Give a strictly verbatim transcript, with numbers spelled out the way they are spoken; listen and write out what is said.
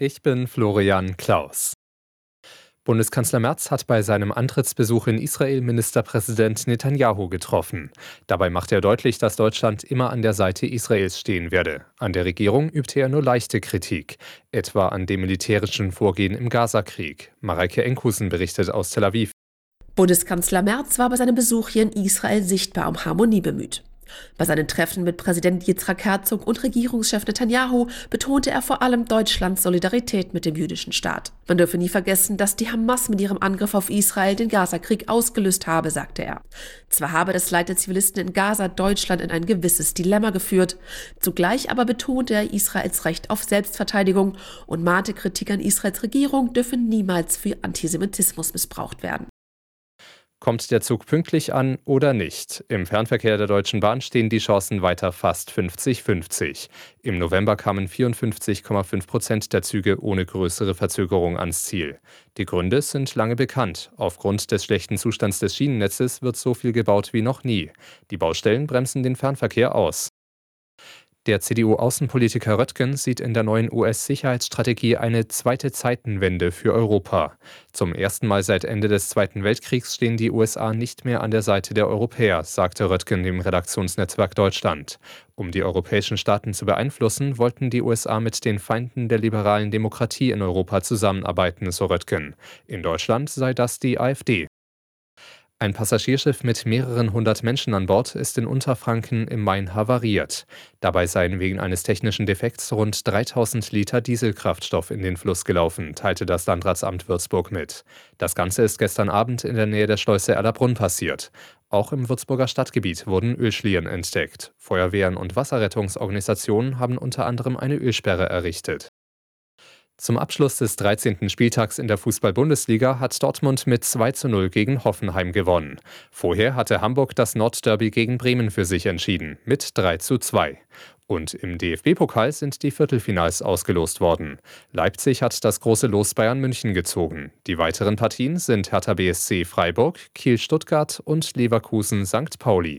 Ich bin Florian Klaus. Bundeskanzler Merz hat bei seinem Antrittsbesuch in Israel Ministerpräsident Netanjahu getroffen. Dabei machte er deutlich, dass Deutschland immer an der Seite Israels stehen werde. An der Regierung übte er nur leichte Kritik, etwa an dem militärischen Vorgehen im Gazakrieg. Mareike Enkhusen berichtet aus Tel Aviv. Bundeskanzler Merz war bei seinem Besuch hier in Israel sichtbar um Harmonie bemüht. Bei seinen Treffen mit Präsident Yitzhak Herzog und Regierungschef Netanjahu betonte er vor allem Deutschlands Solidarität mit dem jüdischen Staat. Man dürfe nie vergessen, dass die Hamas mit ihrem Angriff auf Israel den Gazakrieg ausgelöst habe, sagte er. Zwar habe das Leid der Zivilisten in Gaza Deutschland in ein gewisses Dilemma geführt, zugleich aber betonte er Israels Recht auf Selbstverteidigung und mahnte, Kritik an Israels Regierung dürfe niemals für Antisemitismus missbraucht werden. Kommt der Zug pünktlich an oder nicht? Im Fernverkehr der Deutschen Bahn stehen die Chancen weiter fast fünfzig fünfzig. Im November kamen vierundfünfzig Komma fünf Prozent der Züge ohne größere Verzögerung ans Ziel. Die Gründe sind lange bekannt. Aufgrund des schlechten Zustands des Schienennetzes wird so viel gebaut wie noch nie. Die Baustellen bremsen den Fernverkehr aus. Der C D U-Außenpolitiker Röttgen sieht in der neuen U S-Sicherheitsstrategie eine zweite Zeitenwende für Europa. Zum ersten Mal seit Ende des Zweiten Weltkriegs stehen die U S A nicht mehr an der Seite der Europäer, sagte Röttgen dem Redaktionsnetzwerk Deutschland. Um die europäischen Staaten zu beeinflussen, wollten die U S A mit den Feinden der liberalen Demokratie in Europa zusammenarbeiten, so Röttgen. In Deutschland sei das die AfD. Ein Passagierschiff mit mehreren hundert Menschen an Bord ist in Unterfranken im Main havariert. Dabei seien wegen eines technischen Defekts rund dreitausend Liter Dieselkraftstoff in den Fluss gelaufen, teilte das Landratsamt Würzburg mit. Das Ganze ist gestern Abend in der Nähe der Schleuse Erlabrunn passiert. Auch im Würzburger Stadtgebiet wurden Ölschlieren entdeckt. Feuerwehren und Wasserrettungsorganisationen haben unter anderem eine Ölsperre errichtet. Zum Abschluss des dreizehnten Spieltags in der Fußball-Bundesliga hat Dortmund mit zwei zu null gegen Hoffenheim gewonnen. Vorher hatte Hamburg das Nordderby gegen Bremen für sich entschieden, mit drei zu zwei. Und im D F B-Pokal sind die Viertelfinals ausgelost worden. Leipzig hat das große Los Bayern München gezogen. Die weiteren Partien sind Hertha B S C Freiburg, Kiel Stuttgart und Leverkusen Sankt Pauli.